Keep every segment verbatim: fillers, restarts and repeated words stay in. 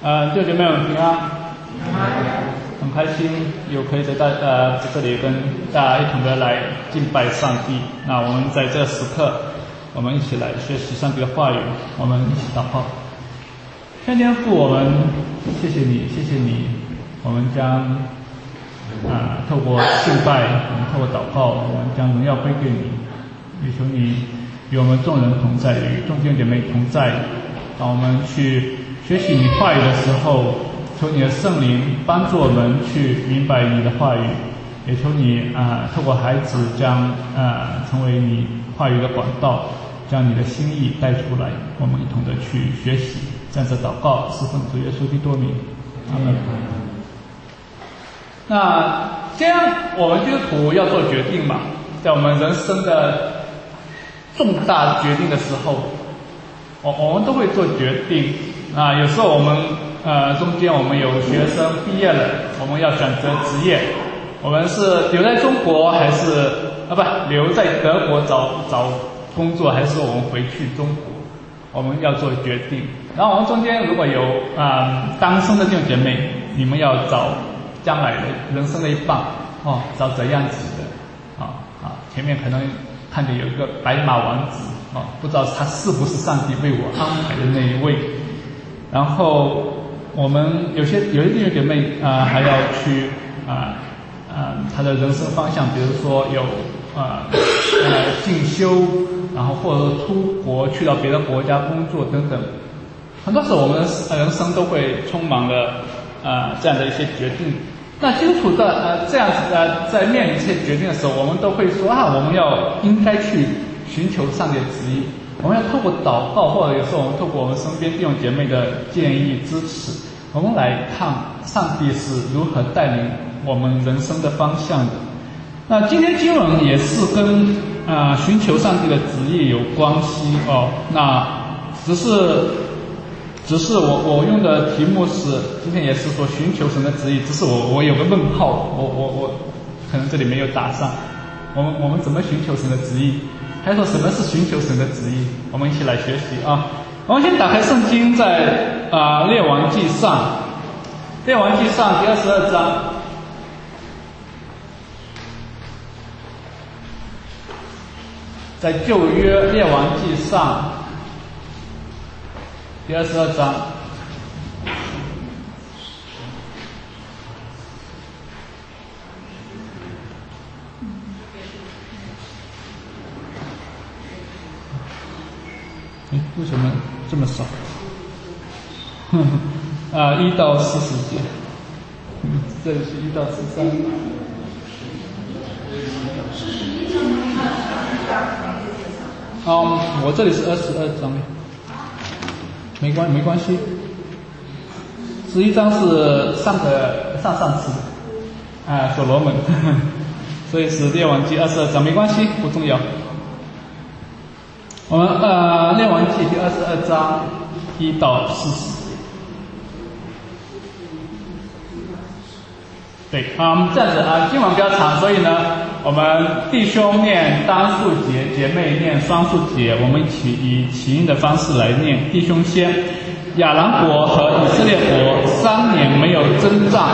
呃，弟兄姐妹们平安，很开心有可以在大呃在这里跟大家一同的来敬拜上帝。那我们在这个时刻，我们一起来学习上帝的话语，我们一起祷告。天天父，我们谢谢你，谢谢你，我们将啊、呃、透过敬拜，我们透过祷告，我们将荣耀归给你。也求你与我们众人同在，与众弟兄姐妹同在。当我们去学习你话语的时候，求你的圣灵帮助我们去明白你的话语，也求你啊、呃、透过孩子将啊、呃、成为你话语的管道，将你的心意带出来，我们一同的去学习。这样子祷告是奉主耶稣基督名，阿门。那这样我们基督徒要做决定嘛，在我们人生的重大决定的时候，我我们都会做决定啊。有时候我们呃中间我们有学生毕业了，我们要选择职业，我们是留在中国还是啊不留在德国找找工作，还是我们回去中国？我们要做决定。然后我们中间如果有啊、呃、单身的弟兄姐妹，你们要找将来的人生的一半哦，找怎样子的啊啊？前面可能看见有一个白马王子啊，不知道他是不是上帝为我安排的那一位。然后我们有些有些弟兄姐妹啊、呃，还要去啊啊、呃、他的人生方向，比如说有啊 呃, 呃进修，然后或者说出国去到别的国家工作等等。很多时候我们的人生都会充满了啊、呃、这样的一些决定。那基督徒在呃这样子呃在面临这些决定的时候，我们都会说啊，我们要应该去寻求上帝的旨意，我们要透过祷告，或者有时候我们透过我们身边弟兄姐妹的建议支持，我们来看上帝是如何带领我们人生的方向的。那今天经文也是跟啊、呃、寻求上帝的旨意有关系哦。那只是只是我我用的题目是今天也是说寻求神的旨意，只是我我有个问号，我我我可能这里没有打上。我们我们怎么寻求神的旨意？还有说什么是寻求神的旨意？我们一起来学习啊！我们先打开圣经，在啊、呃、列王记上，列王记上第二十二章。在旧约列王记上第二十二章，哎，为什么这么少？啊，一到四十节，这里是一到十三。嗯，我这里是二十二章，没关没关系。十一章是上个上上次，啊，所罗门，呵呵，所以是列王记二十二章，没关系，不重要。我们呃列王记第二十二章一到四十节。对，嗯，这样子啊，经文比较长，所以呢，我们弟兄念单数节，姐妹念双数节，我们一起以起音的方式来念。弟兄先，亚兰国和以色列国三年没有征战。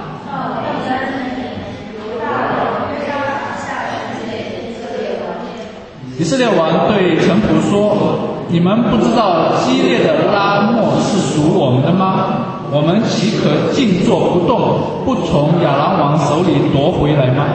以色列王对臣仆说：“你们不知道基列的拉末是属我们的吗？我们岂可静坐不动，不从亚兰王手里夺回来吗？”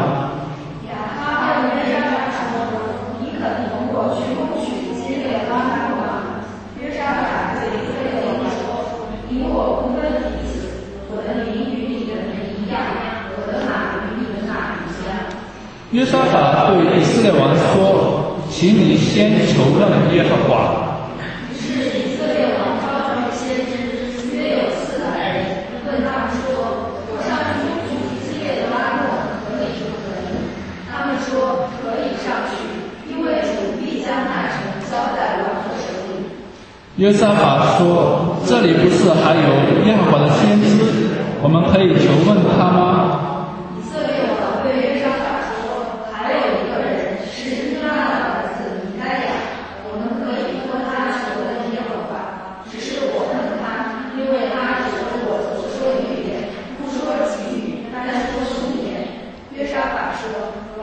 约沙法对以色列王说：“请你先求问耶和华。”约沙法说：“这里不是还有耶和华的先知，我们可以求问他吗？”以色列王对约沙法说：“还有一个人是约拿的儿子米该亚，我们可以托他求问耶和华，只是我问他，因为他只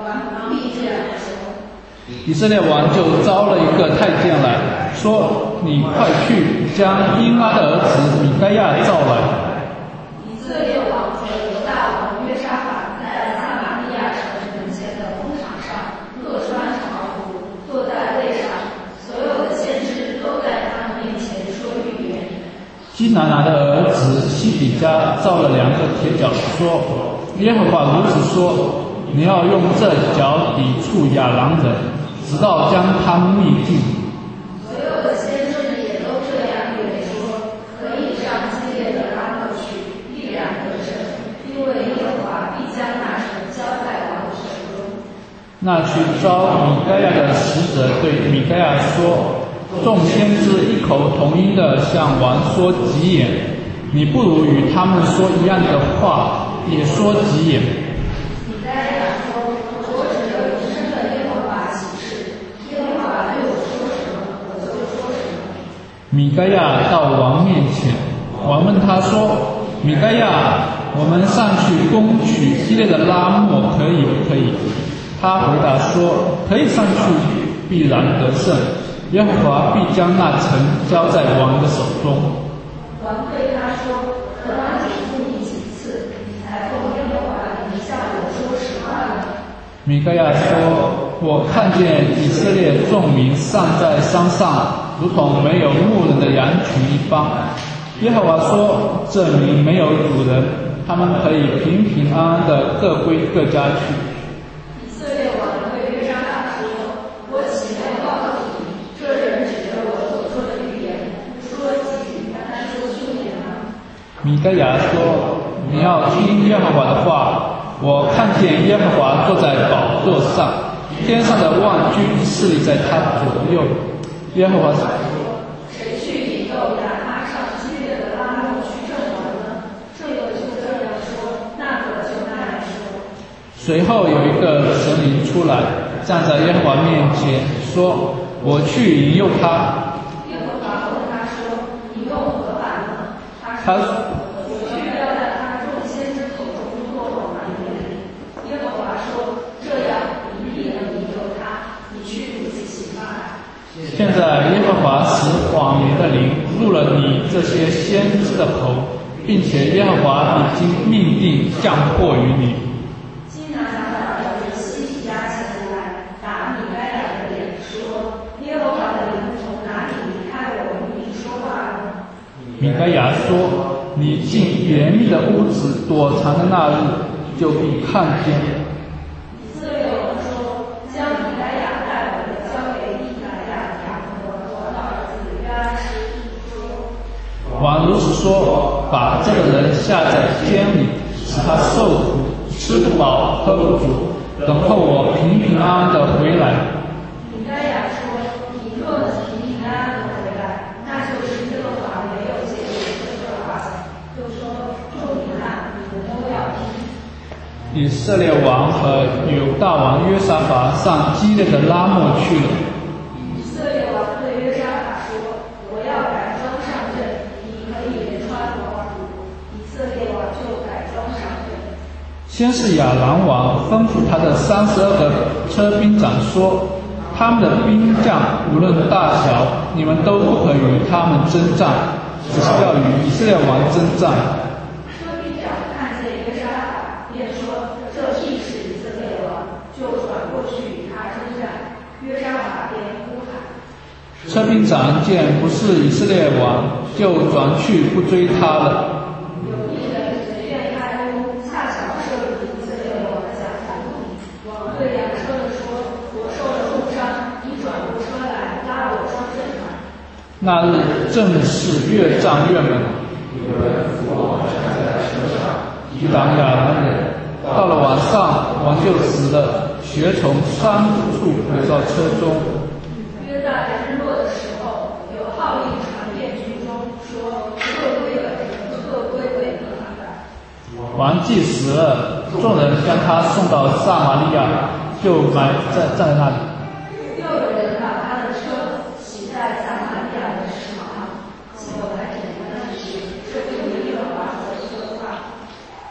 王必这样说。 以色列王就招了一个太监来说：“你快去将伊拉的儿子米该亚召来。” 以色列王和犹大王约沙法在撒玛利亚城门前的广场上各穿朝服，坐在位上，所有的先知都在他们面前说预言。 基拿拿的儿子西底家造了两个铁脚，说：“耶和华如此说，你要用这脚抵触亚兰人，直到将他们灭尽。” 所有的先知也都这样预言说，可以上基列的拉末去，必然得胜，因为耶和华必将那城交在王的手中。 那去招米该亚的使者对米该亚说：“众先知异口同音地向王说吉言，你不如与他们说一样的话，也说吉言。” 米该亚说：“我指着永生的耶和华起誓，耶和华对我说什么，我就说什么。” 米该亚到王面前，王问他说：“米该亚，我们上去攻取基列的拉末可以不可以？”他回答说：“可以上去，必然得胜。耶和华必将那城交在王的手中。” 王对他说：“可当嘱咐你几次，你才奉耶和华的名向我说实话呢？” 米该亚说：“我看见以色列众民散在山上，如同没有牧人的羊群一般。耶和华说：这民没有主人，他们可以平平安安地各归各家去。” 以色列王对约沙法说：“我岂没有告诉你，这人指着我所说的预言，不说吉语，单说凶言吗？” 米该亚说：“你要听耶和华的话。我看见耶和华坐在宝座上，天上的万军侍立在他左右。耶和华说： 谁去引诱亚他上基列的拉末去阵亡呢？这个就这样说，那个就那样说。” 随后有一个神灵出来，站在耶和华面前，说：“我去引诱他。” 耶和华问他说：“你用何法呢？” 他说：“我去要在他众先知口中作谎言。”耶和华说：“这样你必能引诱他，你去如此行吧。” 现在耶和华使谎言的灵入了你这些先知的口，并且耶和华已经命定降祸于你。 基拿拿的儿子西底家前来打米该亚的脸，说：“耶和华的灵从哪里离开我与你说话呢？” 米该亚说：“你进严密的屋子躲藏的那日，就必看见。” 以色列王说：“将米该亚带回，交给利甲亚雅和我的儿子约阿施，说： 王如此说，把这个人下在监里，使他受苦，吃不饱，喝不足，等候我平平安安的回来。” 米该亚说：“你若能平平安安的回来，那就是耶和华没有借我这个话。”就说：“众民啊，你们都要听。” 以色列王和犹大王约沙法上基列的拉末去了。 以色列王对约沙法说：“我要改装上阵，你可以连穿王服。”以色列王就改装上阵。 先是亚兰王吩咐他的三十二个车兵长说：“他们的兵将无论大小，你们都不可与他们征战，只是要与以色列王征战。” 车兵长看见约沙法，便说：“这必是以色列王。”就转过去与他征战。约沙法便呼喊。 车兵长见不是以色列王，就转去不追他了。 有一人随便开弓，恰巧射入以色列王的甲板里。王对粮车的说：“我受了重伤，你转过车来拉我上阵吧。” 那日正是越战越猛， 有人扶我站在车上， 抵挡亚兰人。到了晚上，王就死了，血从三处流到车中。 约在日落的时候，有号令传遍军中，说：“各归本城，各归本地吧。” 王既死了，众人将他送到撒玛利亚，就埋在站在那里。 又有人把他的车洗在撒玛利亚的石旁，后来检查证实，这就是耶和华所说的话。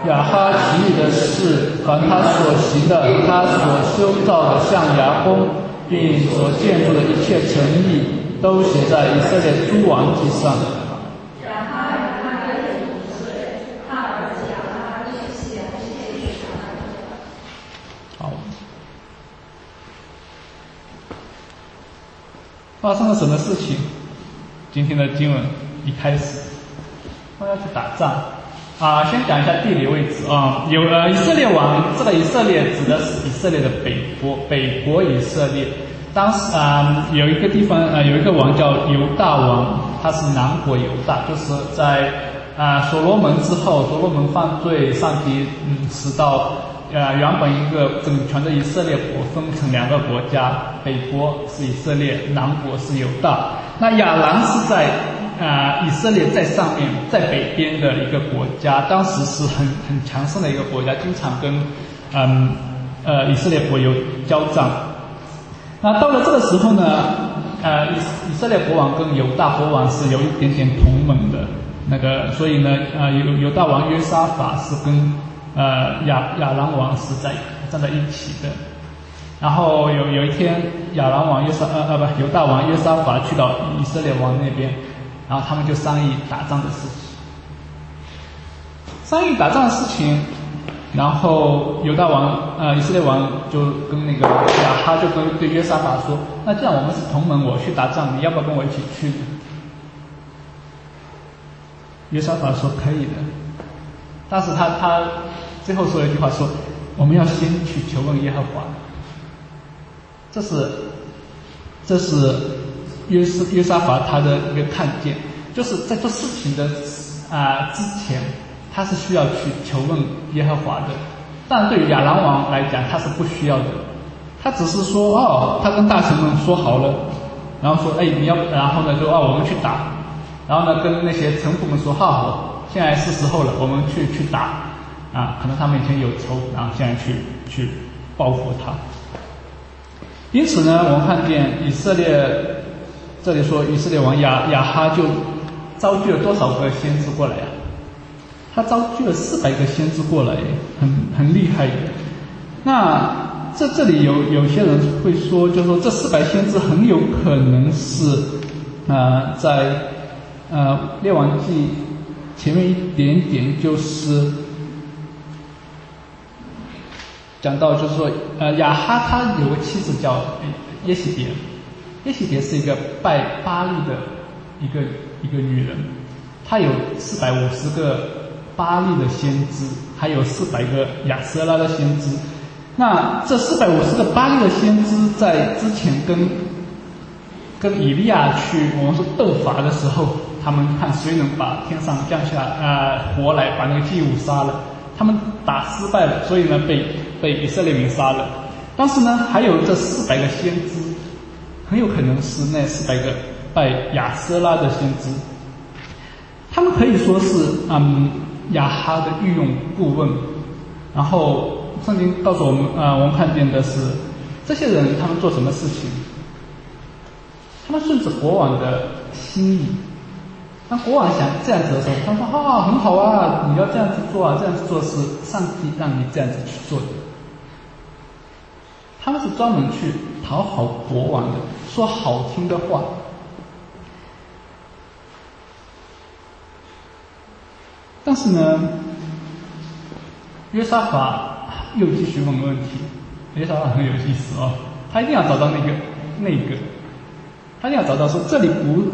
亚哈其余的事，凡他所行的，他所修造的象牙宫，并所建筑的一切城邑，都写在以色列诸王记上。 然哈与他的子五岁，他儿子亚哈去写这些事。 好，发生了什么事情？今天的经文一开始，他要去打仗啊。先讲一下地理位置啊，有呃以色列王，这个以色列指的是以色列的北国，北国以色列。当时啊、呃、有一个地方呃有一个王叫犹大王，他是南国犹大，就是在啊、呃、所罗门之后，所罗门犯罪，上帝嗯使到呃原本一个整全的以色列国分成两个国家，北国是以色列，南国是犹大。那亚兰是在啊、呃、以色列在上面，在北边的一个国家，当时是很很强盛的一个国家，经常跟嗯呃以色列国有交战。那到了这个时候呢，呃以以色列国王跟犹大国王是有一点点同盟的，那个所以呢呃犹犹大王约沙法是跟呃亚亚兰王是在站在一起的。然后有有一天，亚兰王约沙呃呃不犹大王约沙法去到以色列王那边，然后他们就商议打仗的事情。商议打仗的事情，然后犹大王呃以色列王就跟那个亚哈就跟对约沙法说，那这样我们是同盟，我去打仗，你要不要跟我一起去呢？约沙法说可以的，但是他他最后说了一句话说，我们要先去求问耶和华。这是这是约约沙法他的一个看见，就是在做事情的啊、呃、之前，他是需要去求问耶和华的。但对于亚兰王来讲，他是不需要的，他只是说哦，他跟大臣们说好了，然后说哎你要，然后呢就哦我们去打，然后呢跟那些臣仆们说好好，现在是时候了，我们去去打啊，可能他们以前有仇，然后现在去去报复他。因此呢，我们看见以色列，这里说以色列王亚亚哈就招聚了多少个先知过来啊？他招聚了四百个先知过来，很很厉害的。那这这里有有些人会说，就说这四百先知很有可能是呃在呃列王记前面一点点，就是讲到就是说，呃，亚哈他有个妻子叫耶洗别，耶洗别是一个拜巴力的一个一个女人，她有四百五十个巴力的先知，还有四百个亚舍拉的先知。那这四百五十个巴力的先知在之前跟跟以利亚去我们说斗法的时候，他们看谁能把天上降下呃火来把那个祭物杀了，他们打失败了，所以呢被被以色列民杀了。但是呢还有这四百个先知，很有可能是那四百个拜亚舍拉的先知，他们可以说是嗯亚哈的御用顾问。然后圣经告诉我们呃我们看见的是这些人他们做什么事情，他们顺着国王的心意。当国王想这样子的时候，他说啊很好啊，你要这样子做啊，这样子做是上帝让你这样子去做的。他们是专门去讨好国王的，说好听的话。但是呢约沙法又继续问问题，约沙法很有意思哦，他一定要找到那个那个他一定要找到说这里不，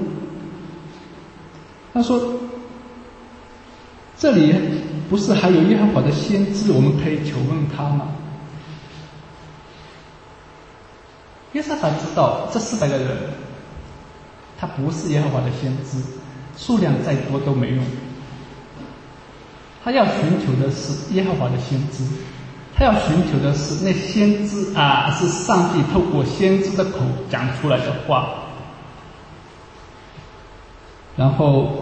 他说这里不是还有耶和华的先知，我们可以求问他吗？约沙法知道这四百个人他不是耶和华的先知，数量再多都没用，他要寻求的是耶和华的先知，他要寻求的是那先知啊，是上帝透过先知的口讲出来的话。然后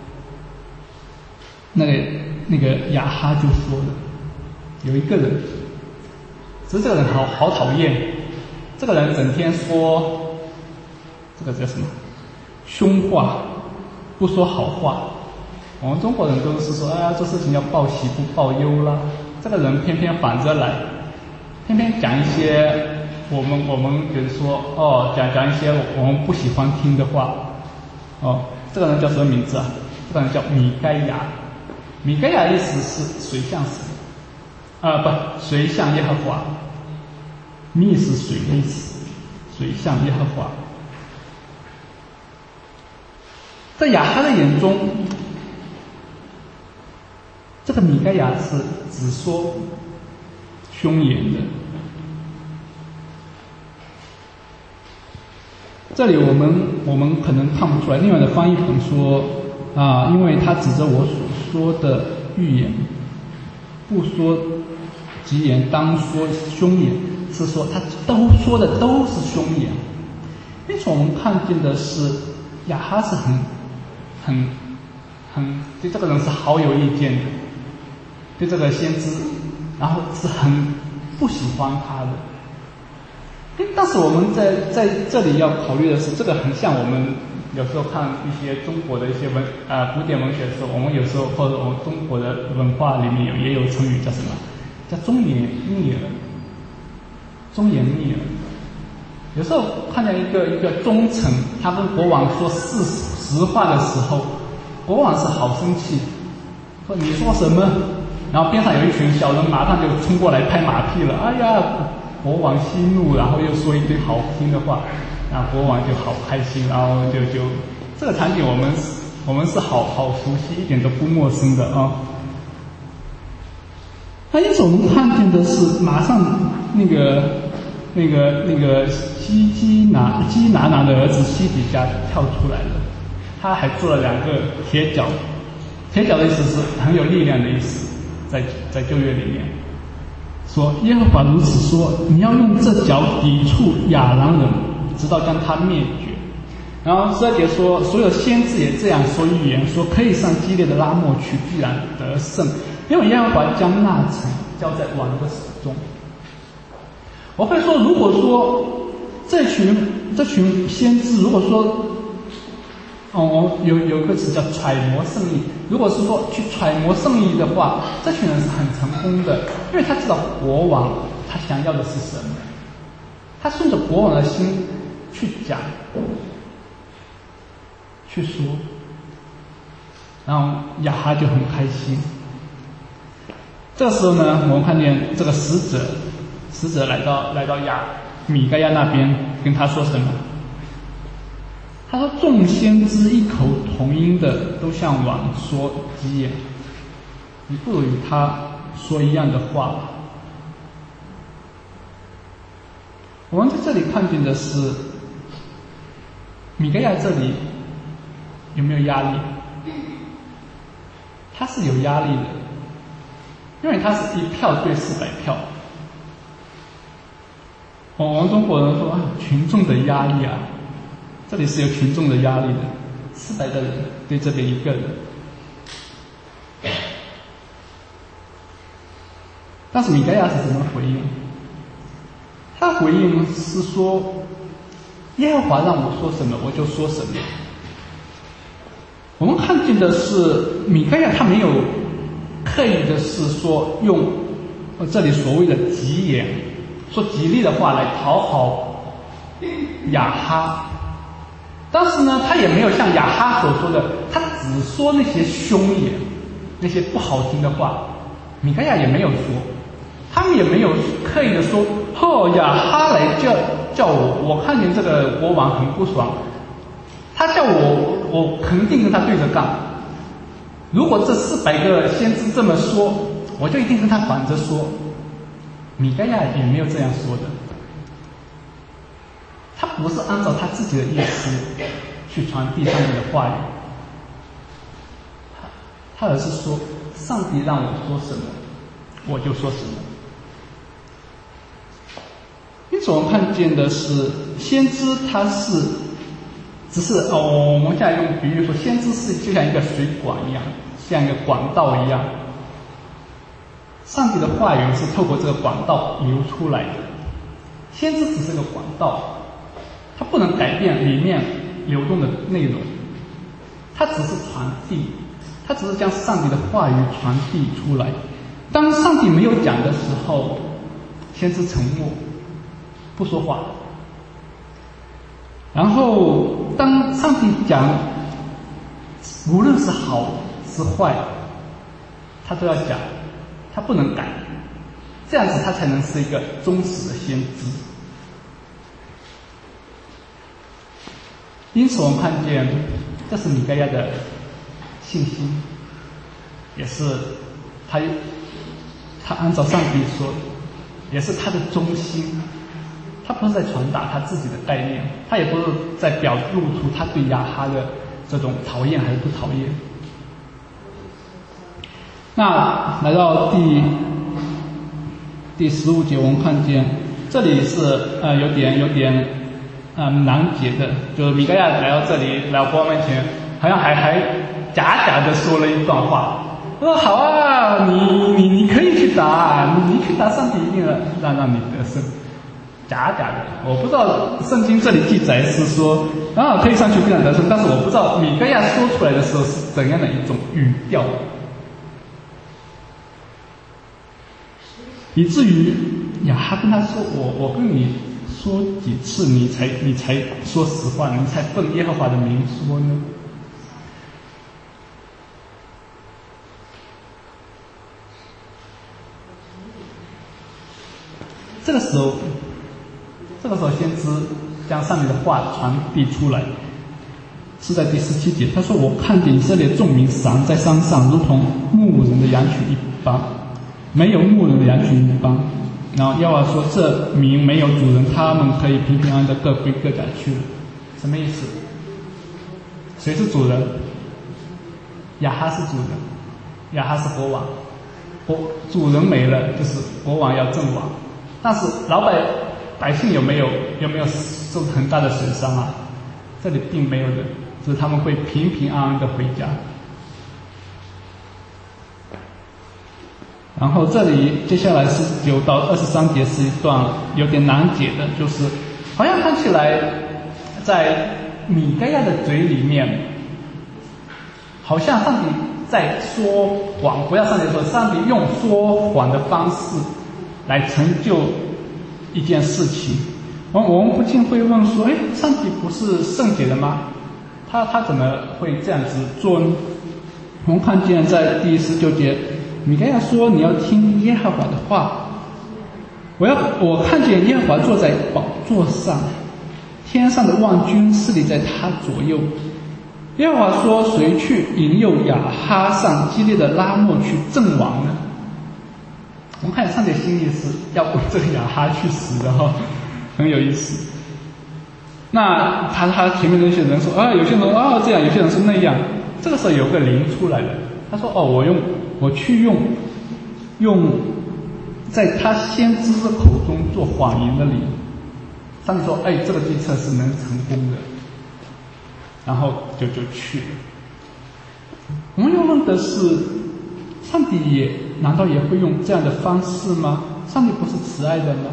那个那个亚哈就说了，有一个人，只是这个人好好讨厌，这个人整天说这个叫什么凶话，不说好话， 我们中国人都是说，啊，做事情要报喜不报忧啦。这个人偏偏反着来，偏偏讲一些我们我们觉得说，哦，讲讲一些我们不喜欢听的话。哦，这个人叫什么名字啊？这个人叫米该亚。米该亚意思是水象神，啊、呃、不，水象耶和华。密是水的意思，水象耶和华。在亚哈的眼中，这个米该亚是只说凶言的。这里我们我们可能看不出来，另外的翻译本说啊，因为他指着我所说的预言，不说吉言，当说凶言，是说他都说的都是凶言。因此我们看见的是亚哈是很很很对这个人是好有意见的，对这个先知，然后是很不喜欢他的。但是我们在在这里要考虑的是，这个很像我们有时候看一些中国的一些文啊、呃、古典文学的时候，我们有时候或者我们中国的文化里面有也有成语叫什么？叫忠言逆耳。忠言逆耳。有时候看见一个一个忠臣，他跟国王说事实话的时候，国王是好生气，说你说什么？然后边上有一群小人马上就冲过来拍马屁了，哎呀！国王息怒，然后又说一堆好听的话，那国王就好开心，然后就就这个场景我们我们是好好熟悉，一点都不陌生的啊。那因此我们看见的是，马上那个那个那个西基拿基拿拿的儿子西底家跳出来了，他还做了两个铁脚，铁脚的意思是很有力量的意思，在在旧约里面。说耶和华如此说，你要用这脚抵触亚兰人，直到将他灭绝。然后十二节说，所有先知也这样说预言，说可以上基列的拉末去，必然得胜，因为耶和华将那城交在王的手中。我会说，如果说这群这群先知，如果说哦，有有一个词叫揣摩圣意。如果是说去揣摩圣意的话，这群人是很成功的，因为他知道国王他想要的是什么，他顺着国王的心去讲、去说，然后亚哈就很开心。这个时候呢，我们看见这个使者，使者来到来到亚米该亚那边，跟他说什么？他说：“众先知异口同音的都向王说吉言，你不如与他说一样的话吧。”我们在这里看见的是，米该亚这里有没有压力？他是有压力的，因为他是一票对四百票。我们中国人说啊，群众的压力啊。这里是有群众的压力的，四百个人对这边一个人。但是米该亚是怎么回应？他回应是说，耶和华让我说什么我就说什么。我们看见的是米该亚他没有刻意的是说用这里所谓的吉言，说吉利的话来讨好亚哈。但是呢，他也没有像亚哈所说的，他只说那些凶言，那些不好听的话。米该亚也没有说，他们也没有刻意的说，哦，亚哈来叫叫我，我看见这个国王很不爽，他叫我，我肯定跟他对着干。如果这四百个先知这么说，我就一定跟他反着说。米该亚也没有这样说的。他不是按照他自己的意思去传递上面的话语，他而是说上帝让我说什么我就说什么。因此我们看见的是先知他是只是哦，我们现在用比喻说，先知是就像一个水管一样，像一个管道一样，上帝的话语是透过这个管道流出来的，先知只是个管道，它不能改变里面流动的内容，它只是传递，它他只是将上帝的话语传递出来。当上帝没有讲的时候，先知沉默，不说话。然后当上帝讲，无论是好是坏，他都要讲，他不能改，这样子他才能是一个忠实的先知。因此我们看见，这是米该亚的信心，也是他他按照上帝说的，也是他的忠心。他不是在传达他自己的概念，他也不是在表露出他对亚哈的这种讨厌还是不讨厌。那来到第第十五节，我们看见这里是呃有点有点呃难解的，就是米该亚来到这里，来到国王面前，好像还还假假的说了一段话，说好啊，你你你可以去打，你你去打，上帝一定让让你得胜。假假的，我不知道圣经这里记载是说啊可以上去必然得胜，但是我不知道米该亚说出来的时候是怎样的一种语调，以至于亚哈跟他说，我我跟你说几次你才你才说实话，你才奉耶和华的名说呢？这个时候这个时候先知将上帝的话传递出来，是在第十七节，他说，我看见以色列众民散在山上，如同牧人的羊群一般，没有牧人的羊群一般。然后耶和华说，这民没有主人，他们可以平平安安的各归各家去了。什么意思？谁是主人？亚哈是主人，亚哈是国王，国主人没了，就是国王要阵亡。但是老百百姓有没有有没有受很大的损伤啊？这里并没有的，就是他们会平平安安的回家。然后这里接下来是九到二十三节是一段有点难解的，就是好像看起来在米该亚的嘴里面，好像上帝在说谎，不要上帝说，上帝用说谎的方式来成就一件事情。我我们不禁会问说，哎，上帝不是圣洁的吗？他他怎么会这样子做呢？我们看见在第十九节，米该亚说，你要听耶和华的话，我要我看见耶和华坐在宝座上，天上的万军侍立在他左右。耶和华说，谁去引诱亚哈上激烈的拉末去阵亡呢？我们看上帝心意是要为这个亚哈去死的哈，很有意思。那他他前面那些人说啊，有些人说啊这样，有些人说那样。这个时候有个灵出来了，他说哦，我用我去用用在他先知的口中做谎言的灵。上帝说，哎，这个计策是能成功的，然后就就去了。我们要问的是，上帝也难道也会用这样的方式吗？上帝不是慈爱的吗？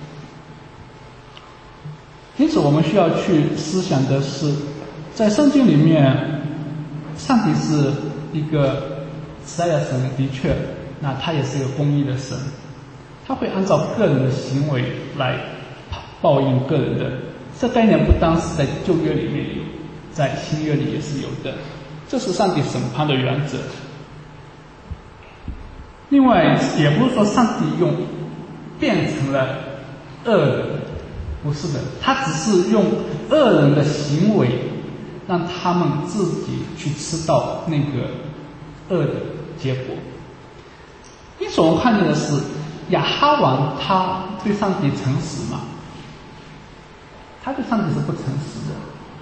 因此我们需要去思想的是，在圣经里面，上帝是一个慈爱的神，的确，那他也是一个公义的神，他会按照个人的行为来报应个人的。这概念不单是在旧约里面有，在新约里也是有的，这是上帝审判的原则。另外，也不是说上帝用变成了恶人，不是的，他只是用恶人的行为让他们自己去吃到那个恶的结果。因此我们看见的是，亚哈王他对上帝诚实吗？他对上帝是不诚实的，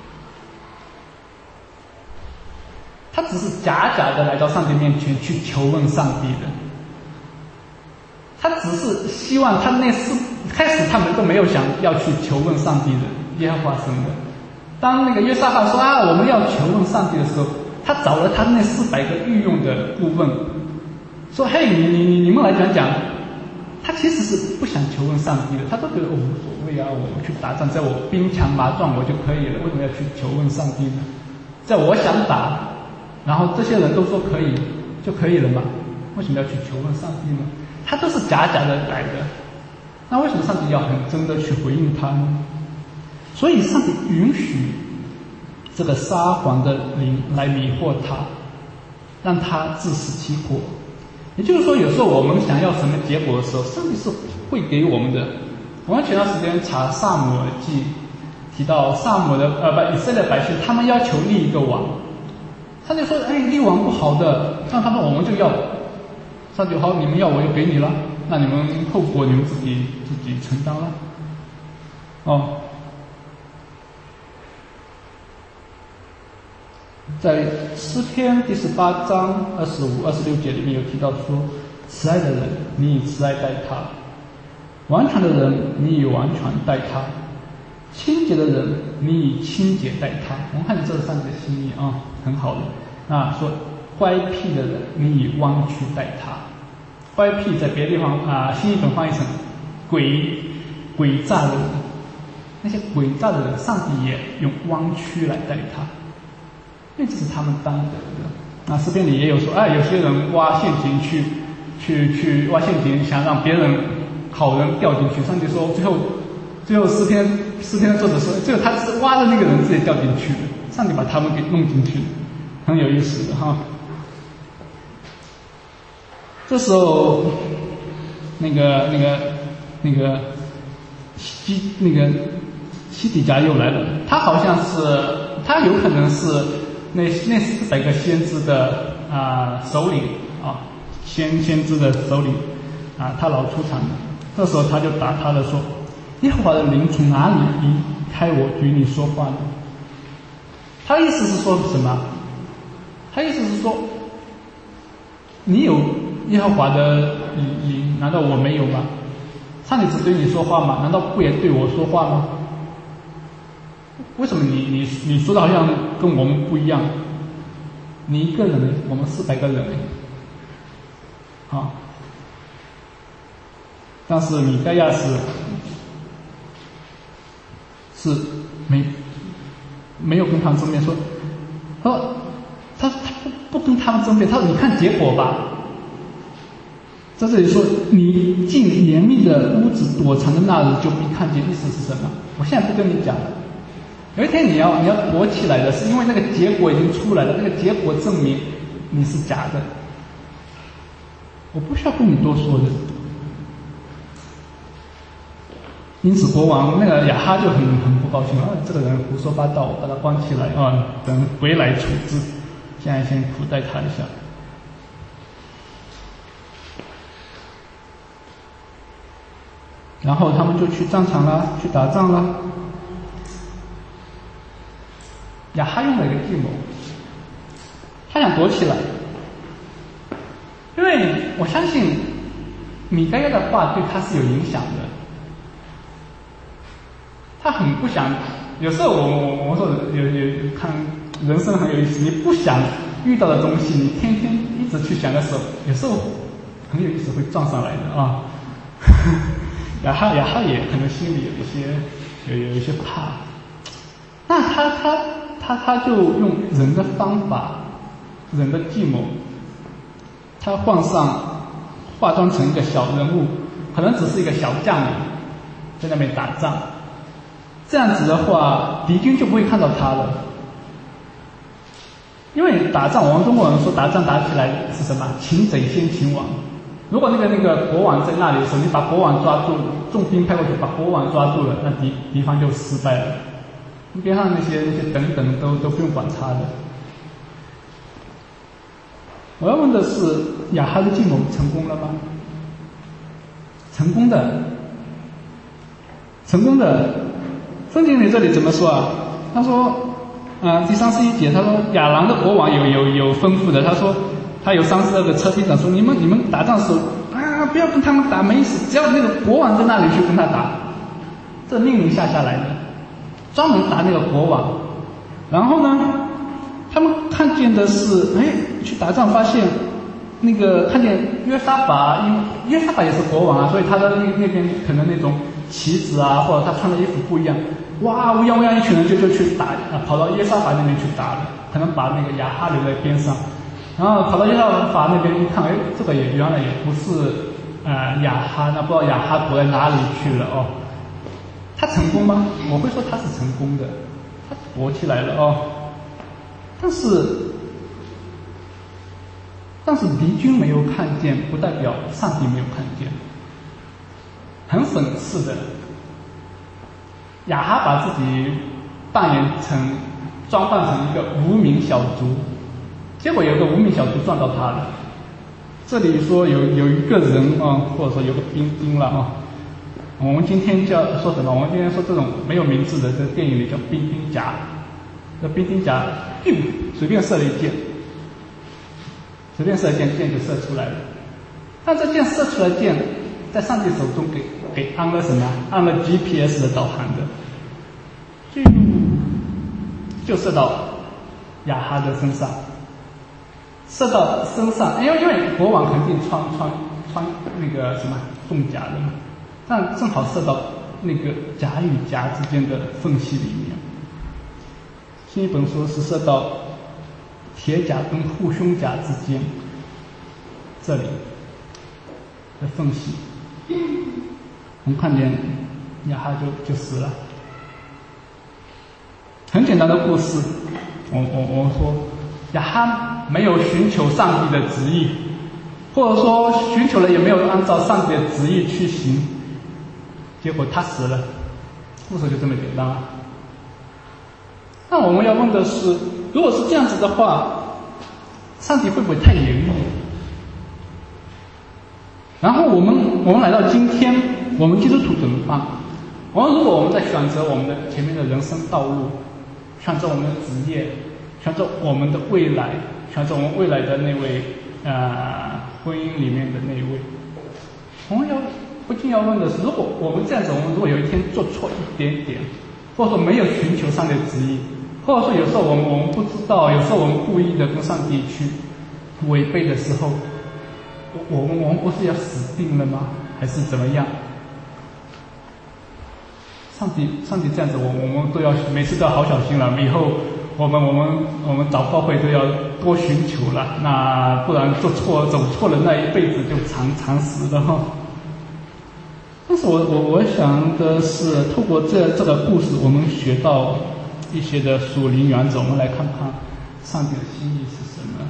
他只是假假的来到上帝面前去求问上帝的。他只是希望他那四开始他们都没有想要去求问上帝的耶和华神的。当那个约沙法说啊我们要求问上帝的时候，他找了他那四百个御用的顾问，说嘿你你你你们来讲讲。他其实是不想求问上帝的，他都觉得哦无所谓啊，我去打仗，在我兵强马壮我就可以了，为什么要去求问上帝呢？在我想打然后这些人都说可以就可以了嘛，为什么要去求问上帝呢？他都是假假的来的，那为什么上帝要很真的去回应他呢？所以上帝允许这个撒谎的灵来迷惑他，让他自食其果。也就是说，有时候我们想要什么结果的时候，上帝是会给我们的。我们前段时间查撒母耳记，提到撒母的呃不以色列百姓，他们要求立一个王，上帝说：“哎，立王不好的，让他们我们就要。”上帝好，你们要我就给你了，那你们后果你们自己自己承担了。哦，在诗篇第十八章二十五、二十六节里面有提到说：“慈爱的人，你以慈爱待他；完全的人，你以完全待他；清洁的人，你以清洁待他。”我们看你这是上帝的心意啊，很好的。啊，说乖僻的人，你以弯曲待他。乖僻在别的地方啊，新译本翻译成诡诡诈的人，那些诡诈的人，上帝也用弯曲来待他，因为这是他们当得的。啊，诗篇里也有说，哎，有些人挖陷阱去去去挖陷阱，想让别人好人掉进去。上帝说，最后最后诗篇诗篇的作者说，最后他是挖的那个人自己掉进去的，上帝把他们给弄进去，很有意思的哈。这时候，那个那个那个西那个西底家又来了，他好像是他有可能是那那四百个先知的啊、呃、首领啊，先先知的首领啊，他老出场的。这时候他就打他了，说：“耶和华的灵从哪里离开我与你说话呢？”他的意思是说什么？他意思是说，你有耶和华的灵，难道我没有吗？上帝只对你说话吗？难道不也对我说话吗？为什么你你你说的好像跟我们不一样？你一个人，我们四百个人，啊！但是米该亚是是没没有跟他们争辩说，说他他不不跟他们争辩，他说你看结果吧。在这里说，你进严密的屋子躲藏的那日就必看见，意思是什么？我现在不跟你讲了。有一天你要你要躲起来的，是因为那个结果已经出来了，那个结果证明你是假的。我不需要跟你多说的。因此国王那个亚哈就很很不高兴啊，这个人胡说八道，把他关起来啊，等回来处置。现在先苦待他一下。然后他们就去战场了，去打仗了。亚哈用了一个计谋，他想躲起来，因为我相信米该亚的话对他是有影响的。他很不想，有时候我我我说有有看人生很有意思，你不想遇到的东西，你天天一直去想的时候，有时候很有意思会撞上来的啊。亚哈亚哈也可能心里有一些有有一些怕，那他他他他就用人的方法，人的计谋，他换上化妆成一个小人物，可能只是一个小将领，在那边打仗。这样子的话，敌军就不会看到他了。因为打仗，我们中国人说打仗打起来是什么？擒贼先擒王。如果那个那个国王在那里的时候，你把国王抓住，重兵派过去把国王抓住了，那敌敌方就失败了。边上那些那些等等都都不用管他的。我要问的是，亚哈的计谋成功了吗？成功的，成功的。圣经里这里怎么说啊？他说，啊、呃，第三十一节，他说亚兰的国王有有有吩咐的，他说他有三十二个车骑长说，你们你们打仗的时候啊，不要跟他们打，没意思，只要那个国王在那里去跟他打，这命令下下来的，专门打那个国王。然后呢，他们看见的是，哎，去打仗发现那个看见约沙法，因为约沙法也是国王啊，所以他的那那边可能那种旗子啊，或者他穿的衣服不一样， 哇，乌泱乌泱一群人就就去打啊，跑到耶沙法那边去打了，可能把那个亚哈留在边上，然后跑到耶沙法那边一看，哎，这个也原来也不是呃亚哈，那不知道亚哈躲在哪里去了哦。他成功吗？我会说他是成功的，他躲起来了哦。但是，但是敌军没有看见，不代表上帝没有看见。很讽刺的，亚哈把自己扮演成、装扮成一个无名小卒，结果有个无名小卒撞到他了。这里说有有一个人啊，或者说有个兵丁了啊。我们今天叫说什么？我们今天说这种没有名字的，这电影里叫兵丁甲。这兵丁甲，咻，随便射了一箭，随便射一箭，箭就射出来了。但这箭射出来箭，在上帝手中给给安了什么？安了 G P S 的导航的，就就射到亚哈的身上，射到身上，因为因为国王肯定穿穿穿那个什么重甲的嘛。但正好射到那个甲与甲之间的缝隙里面，新一本说是射到铁甲跟护胸甲之间这里的缝隙，我们看见亚哈就就死了。很简单的故事，我我我说亚哈没有寻求上帝的旨意，或者说寻求了也没有按照上帝的旨意去行。结果他死了，故事就这么简单了。那我们要问的是，如果是这样子的话，上帝会不会太严厉？然后我们我们来到今天，我们基督徒怎么办？我们如果我们在选择我们的前面的人生道路，选择我们的职业，选择我们的未来，选择我们未来的那位呃婚姻里面的那一位，我们要不禁要问的是，如果我们这样子，我们如果有一天做错一点点，或者说没有寻求上帝的旨意，或者说有时候我们我们不知道，有时候我们故意的跟上帝去违背的时候，我我们我们不是要死定了吗？还是怎么样？上帝上帝这样子，我我们都要每次都要好小心了。以后我们我们我们早报会都要多寻求了，那不然做错走错了，那一辈子就长长死了哈。但是我我我想的是，透过这这个故事，我们学到一些的属灵原则，我们来看看上帝的心意是什么。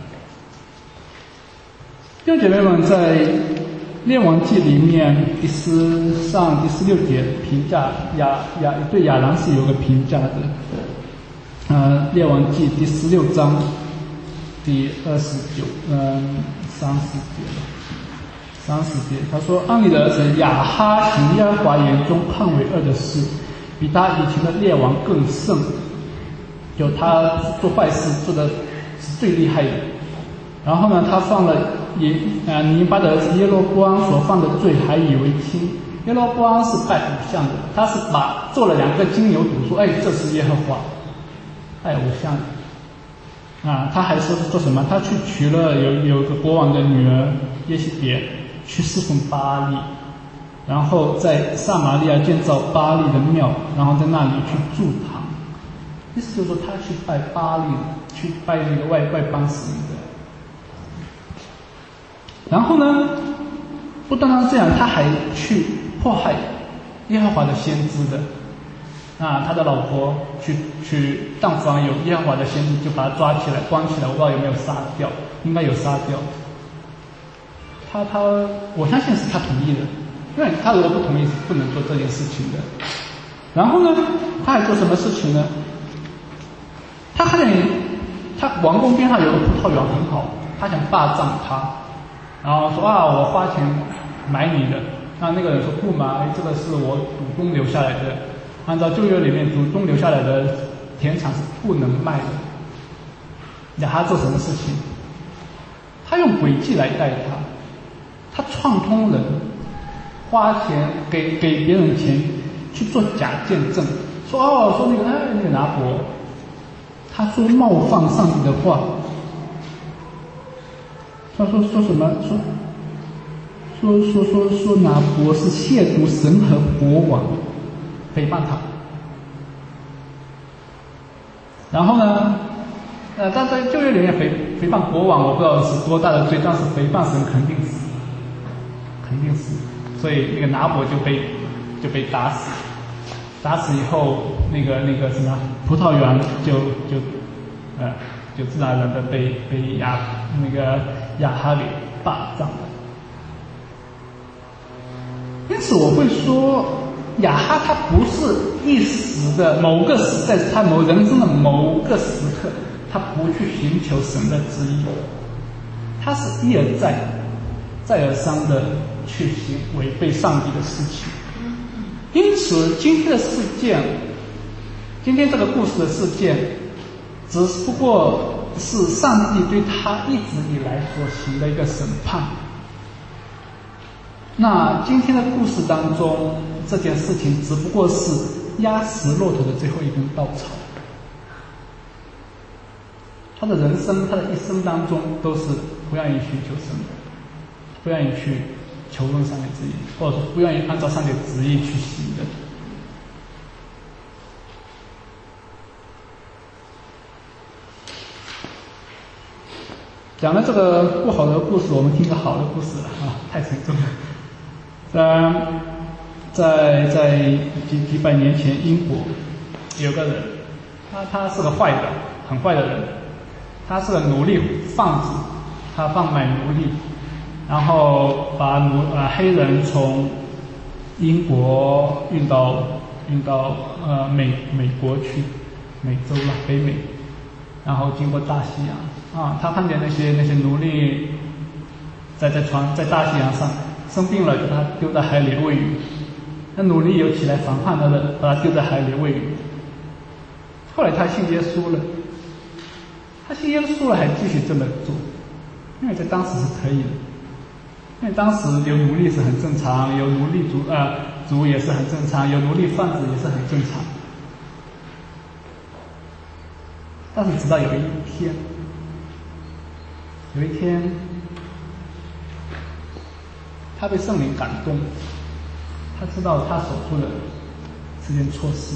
弟兄姐妹们，在《列王记》里面第十上第十六节评价亚亚对亚兰是有个评价的。呃，《列王记》第十六章第二十九嗯三十节。三十节，他说：“暗利的儿子亚哈行耶和华眼中看为恶的事，比他以前的列王更甚。就他做坏事做的是最厉害的。然后呢，他犯了耶呃尼巴的儿子耶罗波安所犯的罪，还以为轻。耶罗波安是拜偶像的，他是把做了两个金牛犊，说：哎，这是耶和华，拜偶像的。啊，他还说是做什么？他去娶了有有个国王的女儿耶西别。”去侍奉巴力，然后在撒玛利亚建造巴力的庙，然后在那里去筑堂。意思就是说，他去拜巴力，去拜那个外外邦神的。然后呢，不单单这样，他还去迫害耶和华的先知的。啊，他的老婆去去当房有耶和华的先知，就把他抓起来关起来，我不知道有没有杀掉，应该有杀掉。他他，我相信是他同意的，因为他如果不同意是不能做这件事情的。然后呢，他还做什么事情呢？他看见他王宫边上有个葡萄园很好，他想霸占它，然后说啊，我花钱买你的。那那个人说不买，这个是我祖宗留下来的，按照旧约里面祖宗留下来的田产是不能卖的。那他做什么事情？他用诡计来待他。他串通人，花钱给给别人钱去做假见证，说哦，说那个哎那个拿伯，他说冒犯上帝的话，他说说什么说说说说说拿伯是亵渎神和国王，诽谤他， 然后呢，呃，但在旧约里面诽诽谤国王，我不知道是多大的罪，但是诽谤神肯定死，肯定死。所以那个拿伯就被就被打死，打死以后，那个那个什么葡萄园就就呃就自然而然的被被亚那个亚哈给霸占了。因此我会说，亚哈他不是一时的某个时在他某人生的某个时刻，他不去寻求神的旨意，他是一而再再而三的去行违背上帝的事情。因此今天的事件，今天这个故事的事件，只不过是上帝对他一直以来所行的一个审判。那今天的故事当中，这件事情只不过是压死骆驼的最后一根稻草。他的人生，他的一生当中，都是不愿意寻求神的，不愿意去求问上帝旨意，或者说不愿意按照上帝旨意去行的。讲了这个不好的故事，我们听个好的故事了啊，太沉重了。在在在几几百年前，英国有个人，他他是个坏的，很坏的人，他是个奴隶贩子，他贩卖奴隶，然后把奴呃黑人从英国运到运到呃美美国去，美洲了，北美，然后经过大西洋啊，他看见那些那些奴隶在在船在大西洋上生病了，就把他丢在海里喂鱼。那奴隶有起来反叛他的，把他丢在海里喂鱼。后来他信耶稣了，他信耶稣了还继续这么做，因为在当时是可以的，因为当时有奴隶是很正常，有奴隶主呃主也是很正常，有奴隶贩子也是很正常。但是直到有一天，有一天，他被圣灵感动，他知道他所做的是件错事，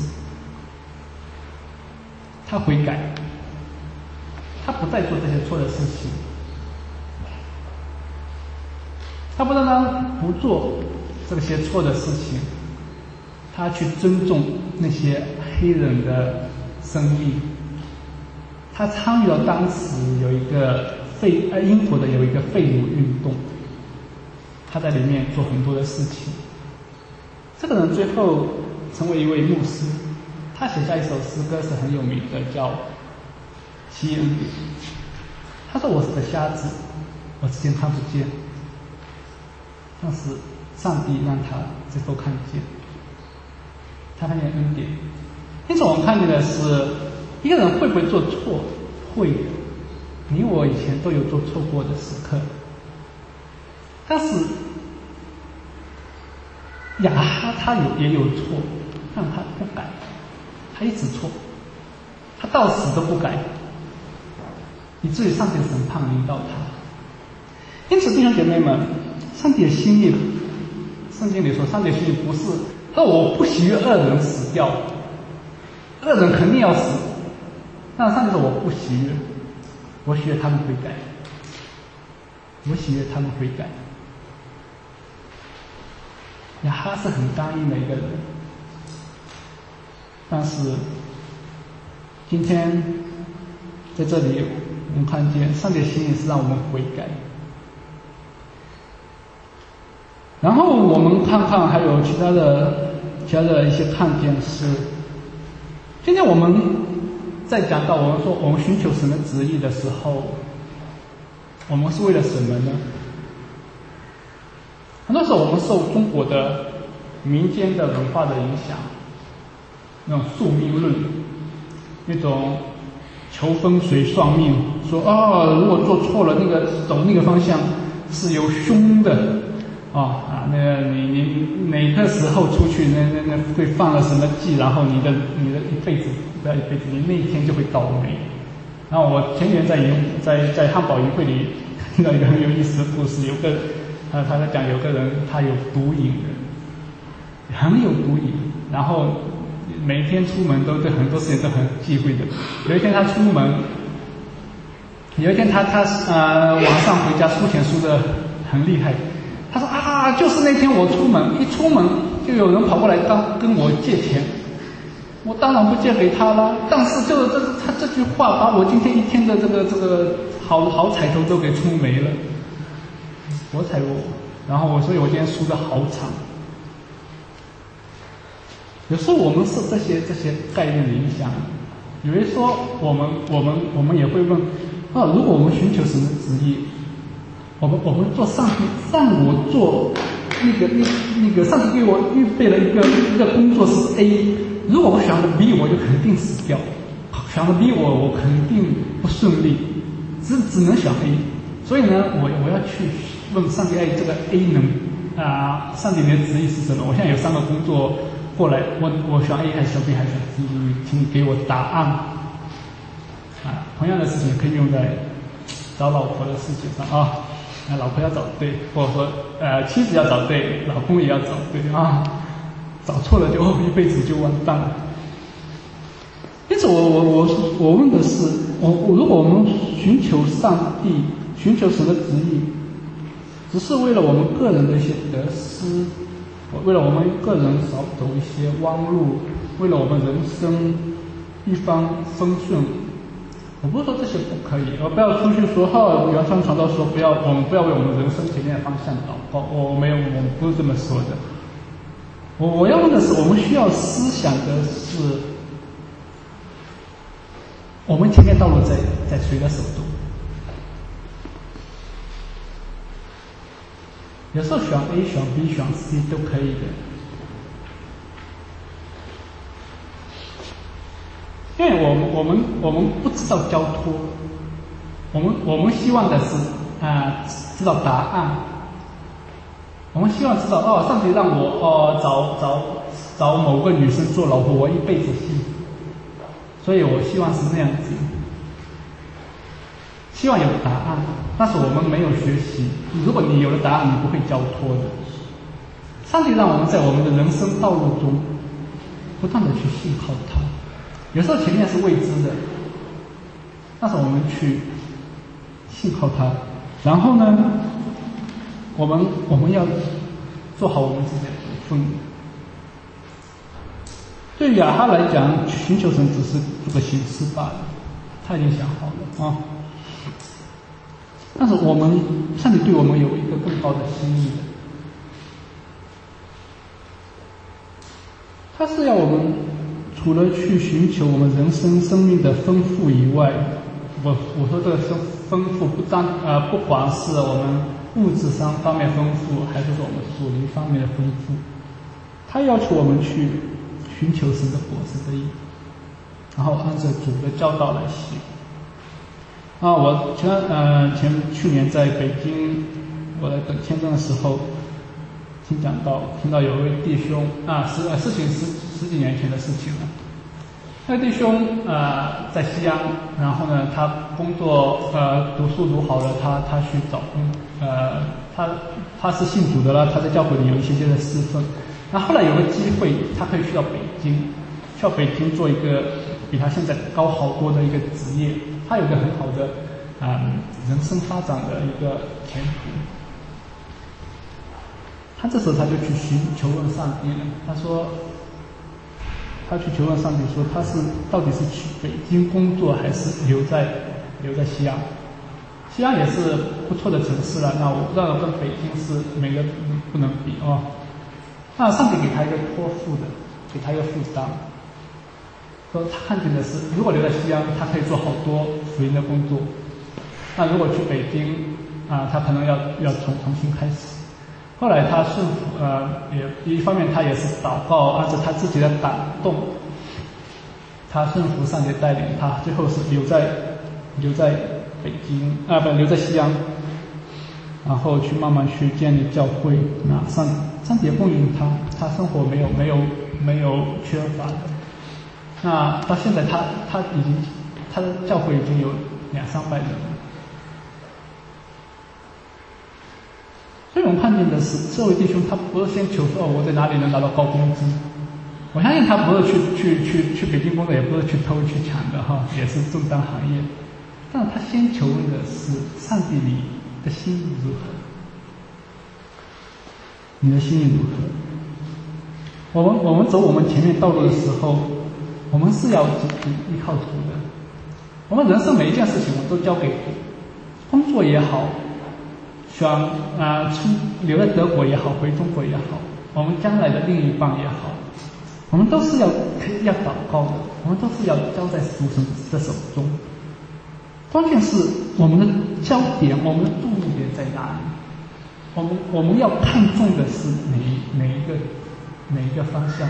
他悔改，他不再做这些错的事情，他不单单不做这些错的事情，他去尊重那些黑人的生命。他参与到当时有一个废呃英国的有一个废奴运动，他在里面做很多的事情。这个人最后成为一位牧师，他写下一首诗歌是很有名的，叫《奇恩典》。他说：“我是个瞎子，我之前看不见，但是上帝让他最后看见，他看见恩典。”因此我们看见的是，一个人会不会做错？会的，你我以前都有做错过的时刻。但是亚哈他有也有错，但他不改，他一直错，他到死都不改，以至于上帝的审判临到他。因此弟兄姐妹们，上帝的心意，圣经里说上帝的心意不是说我不喜悦恶人死掉，恶人肯定要死，但上帝说我不喜悦，我喜悦他们悔改，我喜悦他们悔改。亚哈是很刚硬的一个人，但是今天在这里我们看见上帝的心意是让我们悔改。然后我们看看还有其他的其他的一些看见是，今天我们在讲到我们说我们寻求神的旨意的时候，我们是为了什么呢？很多时候我们受中国的民间的文化的影响，那种宿命论，那种求风水算命，说哦，如果做错了，那个走那个方向是有凶的啊啊，那个你你哪个时候出去，那那那会犯了什么忌，然后你的你的一辈子不要一辈子，你那一天就会倒霉。然后我前年在营在在汉堡营会里听到一个很有意思的故事，有个他他在讲有个人他有毒瘾的，很有毒瘾，然后每一天出门都对很多事情都很忌讳的。有一天他出门，有一天他他呃晚上回家输钱输得很厉害，他说啊，就是那天我出门，一出门就有人跑过来当跟我借钱，我当然不借给他了。但是就这他这句话把我今天一天的这个这个好好彩头都给出没了，我才我，然后我所以我今天输得好惨。有时候我们受这些这些概念的影响，有人说我们我们我们也会问啊，如果我们寻求神的旨意，我们我们做上帝让我做那个那那个上帝给我预备了一个一个工作是 A， 如果我选了 B， 我就肯定死掉；选了 B， 我我肯定不顺利，只只能选 A。所以呢，我我要去问上帝，哎，这个 A 能啊、呃，上帝你的旨意是什么？我现在有三个工作过来，我我选 A 还是选 B 还是选 C？ 请给我答案。啊，同样的事情也可以用在找老婆的事情上啊。啊，老婆要找对，或者说呃妻子要找对，老公也要找对啊，找错了就一辈子就完蛋了。因此我我我我问的是，我我如果我们寻求上帝，寻求神的旨意，只是为了我们个人的一些得失，为了我们个人少走一些弯路，为了我们人生一帆风顺。我不是说这些不可以，我不要出去说哈，原创传道说不要，我们不要为我们人生前面的方向祷告，我没有，我不是这么说的。我我要问的是，我们需要思想的是，我们前面道路在在谁的手中？有时候选 A、选 B、选 C 都可以的。因为我们我们我们不知道交托，我们我们希望的是啊、呃、知道答案，我们希望知道哦，上帝让我哦找找找某个女生做老婆，我一辈子幸福，所以我希望是那样子，希望有答案，但是我们没有学习。如果你有了答案，你不会交托的。上帝让我们在我们的人生道路中不断的去信靠他。有时候前面是未知的，但是我们去信靠他，然后呢，我们我们要做好我们自己的本分。对于亚哈来讲，寻求神只是这个形式罢了，他已经想好了啊。但是我们上帝对我们有一个更高的心意的，他是要我们。除了去寻求我们人生生命的丰富以外，我我说这个丰丰富不单呃不光是我们物质上方面丰富，还是说我们属灵方面的丰富。他要求我们去寻求神的果实的意，然后按照主的教导来行。啊，我前呃前去年在北京，我来等签证的时候，听讲到听到有位弟兄啊，事呃事情十十几年前的事情了。那个弟兄呃在西安，然后呢他工作呃读书读好了，他他去找工呃他他是信主的了，他在教会里有一些些的侍奉。那后来有个机会，他可以去到北京，去到北京做一个比他现在高好多的一个职业，他有一个很好的嗯人生发展的一个前途。他这时候他就去寻求问上帝了。他说，他去求问上帝说，他是到底是去北京工作，还是留在留在西安？西安也是不错的城市了。那我不知道跟北京是每个不能比哦。那上帝给他一个托付的，给他一个负担，说他看见的是，如果留在西安，他可以做好多福音的工作。那如果去北京啊，他可能要要从重新开始。后来他顺服，呃，也一方面他也是祷告，按照他自己的感动，他顺服上帝带领他，最后是留在留在北京啊，不留在西安，然后去慢慢去建立教会。那上上帝也供应他，他生活没有没有没有缺乏的。那到现在他他已经他的教会已经有两三百人了。所以我们看见的是，这位弟兄他不是先求说哦，我在哪里能拿到高工资， 我相信他不是去去去去北京工作，也不是去偷去抢的哈，也是重担行业。但是他先求问的是上帝，你的心意如何？你的心意如何？我们我们走我们前面道路的时候，我们是要依靠主的。我们人生每一件事情，我们都交给主。工作也好，选啊出留在德国也好，回中国也好，我们将来的另一半也好，我们都是要要祷告的，我们都是要交在主神的手中。关键是我们的焦点，我们的注意点在哪里？我们我们要看重的是哪哪一个哪一个方向？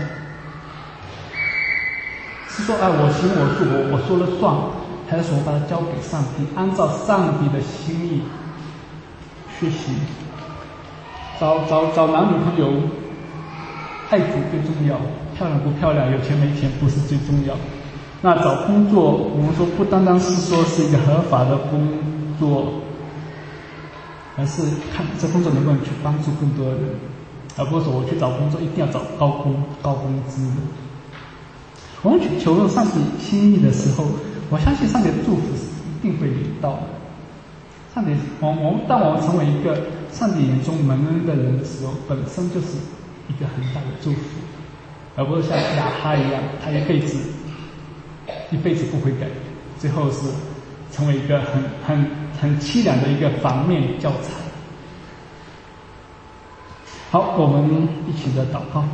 是说哎，我行我素，我我说了算，还是说我把它交给上帝，按照上帝的心意去行？找找找男女朋友，爱主最重要，漂亮不漂亮，有钱没钱不是最重要。那找工作，我们说不单单是说是一个合法的工作，而是看这工作能不能去帮助更多人，而不是说我去找工作一定要找高工高工资的。我们去求问上帝心意的时候，我相信上帝的祝福是一定会临到的。上帝，我我们当我们成为一个上帝眼中蒙恩的人的时候，本身就是一个很大的祝福，而不是像亚哈一样，他一辈子一辈子不悔改，最后是成为一个很很很凄凉的一个反面教材。好，我们一起的祷告。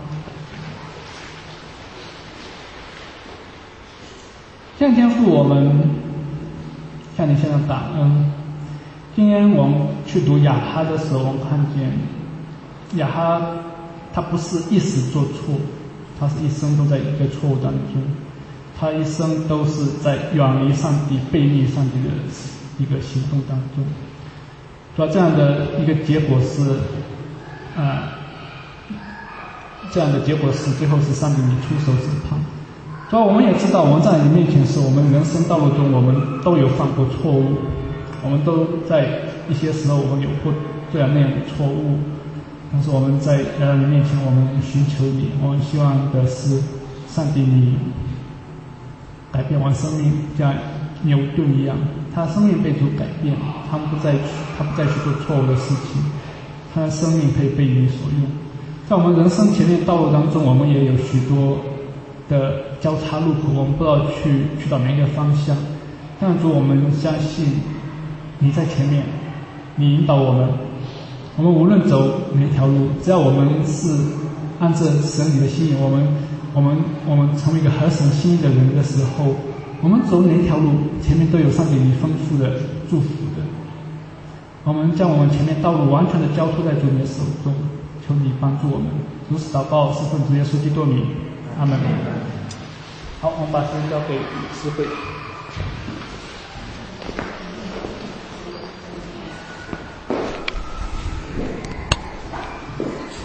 向天父，我们向你献上感恩。今天我们去读亚哈的时候，我们看见亚哈他不是一时做错，他是一生都在一个错误当中，他一生都是在远离上帝、背逆上帝的一个行动当中。主要这样的一个结果是，呃，这样的结果是最后是上帝你出手审判。主要我们也知道，我们在你面前时，我们人生道路中我们都有犯过错误，我们都在一些时候我们有过这样那样的错误。但是我们在来到你面前，我们寻求你，我们希望的是上帝你改变我们生命，像牛顿一样，他生命被主改变，他不再他不再去做错误的事情，他的生命可以被你所用。在我们人生前面道路当中，我们也有许多的交叉路口，我们不知道去去到哪一个方向。但主，我们相信你在前面，你引导我们。我们无论走哪条路，只要我们是按照神你的心意，我们我们我们成为一个合神心意的人的时候，我们走哪条路，前面都有上帝你丰富的祝福的。我们将我们前面道路完全的交托在主你的手中，求你帮助我们。如此祷告，是奉主耶稣基督名，阿门。好，我们把时间交给诗慧。